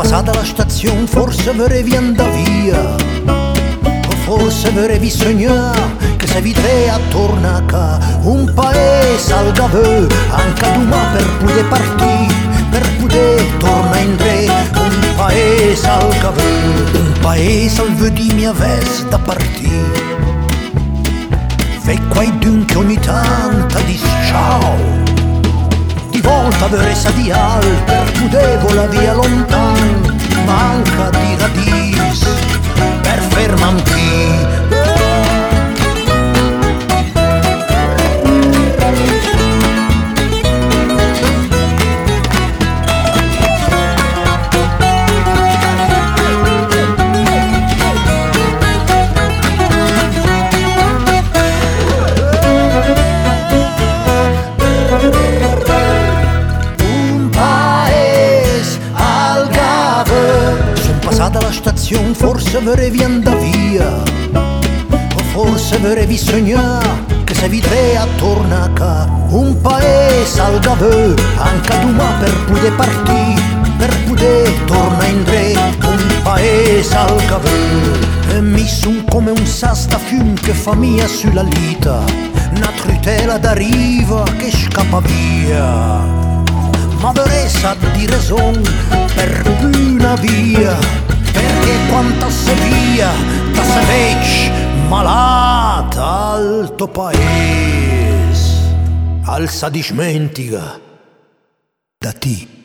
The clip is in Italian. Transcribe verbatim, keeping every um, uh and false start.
passata la stazione, forse vorrevi andare via, o forse vorrevi sognare che se vidrei attorno a ca un paese al gaveux, anche domani per poter partire, per poter tornare in re. Un paese al gaveux, un paese al vœu di mia veste da partire. E qualcuno che ogni tanto dice ciao, di volta vorrei di al per poter volare via lontano, manca di radice per fermare qui. Passata la stazione, forse vorrevi andare via, o forse vorrevi sognare che se vidrei attorno a ca un paese al gaveux, anche domani per poter partire, per poter tornare in re. Un paese al gaveux, e mi son come un sasta fiume che fa mia sulla lita, una trutela d'arriva che scappa via, ma vorrei sa di ragione per una via, perché quanta se via da se vec malata al tuo paese, al sa di smentica da ti.